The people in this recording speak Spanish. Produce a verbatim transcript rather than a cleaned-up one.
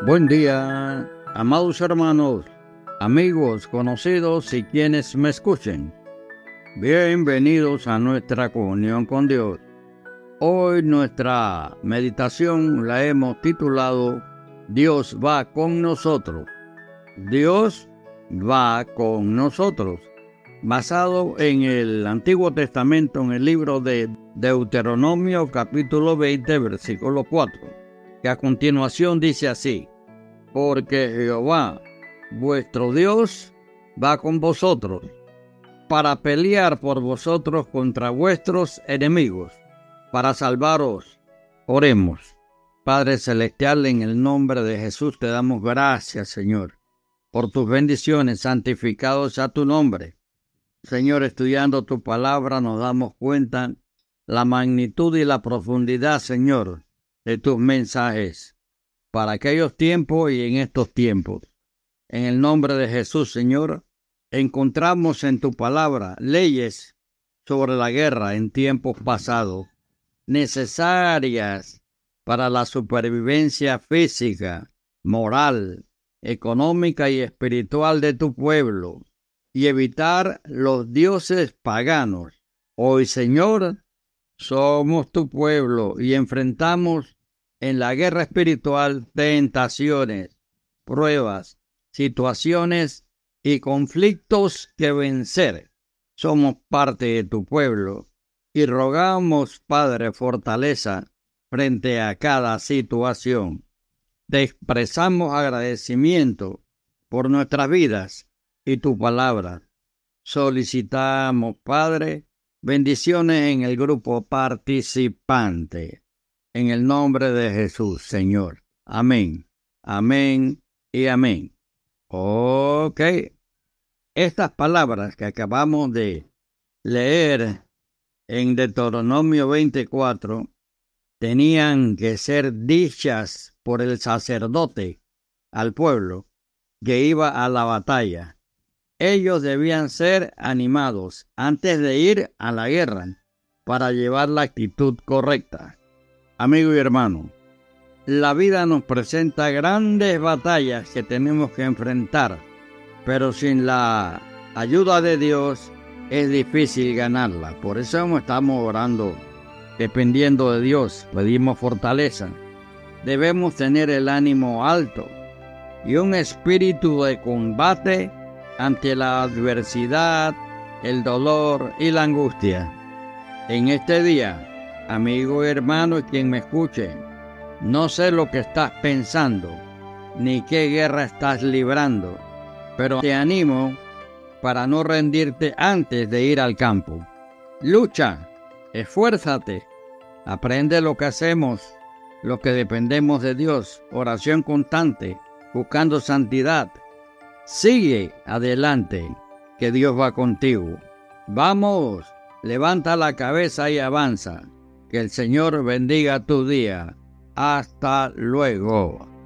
Buen día, amados hermanos, amigos, conocidos y quienes me escuchen. Bienvenidos a nuestra comunión con Dios. Hoy nuestra meditación la hemos titulado Dios va con nosotros. Dios va con nosotros. Basado en el Antiguo Testamento, en el libro de Deuteronomio capítulo veinte, versículo cuatro, que a continuación dice así: porque Jehová, vuestro Dios, va con vosotros, para pelear por vosotros contra vuestros enemigos, para salvaros. Oremos. Padre Celestial, en el nombre de Jesús te damos gracias, Señor, por tus bendiciones, santificados sea tu nombre. Señor, estudiando tu palabra nos damos cuenta la magnitud y la profundidad, Señor, de tus mensajes para aquellos tiempos y en estos tiempos. En el nombre de Jesús, Señor, encontramos en tu palabra leyes sobre la guerra en tiempos pasados, necesarias para la supervivencia física, moral, económica y espiritual de tu pueblo, y evitar los dioses paganos. Hoy, Señor, somos tu pueblo y enfrentamos en la guerra espiritual tentaciones, pruebas, situaciones y conflictos que vencer. Somos parte de tu pueblo y rogamos, Padre, fortaleza frente a cada situación. Te expresamos agradecimiento por nuestras vidas y tu palabra. Solicitamos, Padre, bendiciones en el grupo participante. En el nombre de Jesús, Señor. Amén. Amén y amén. Ok. Estas palabras que acabamos de leer en Deuteronomio veinticuatro tenían que ser dichas por el sacerdote al pueblo que iba a la batalla. Ellos debían ser animados antes de ir a la guerra para llevar la actitud correcta. Amigo y hermano, la vida nos presenta grandes batallas que tenemos que enfrentar, pero sin la ayuda de Dios es difícil ganarla. Por eso estamos orando, dependiendo de Dios, pedimos fortaleza. Debemos tener el ánimo alto y un espíritu de combate ante la adversidad, el dolor y la angustia. En este día, amigo y hermano y quien me escuche, no sé lo que estás pensando, ni qué guerra estás librando, pero te animo para no rendirte antes de ir al campo. Lucha, esfuérzate, aprende lo que hacemos, lo que dependemos de Dios, oración constante, buscando santidad. Sigue adelante, que Dios va contigo. Vamos, levanta la cabeza y avanza. Que el Señor bendiga tu día. Hasta luego.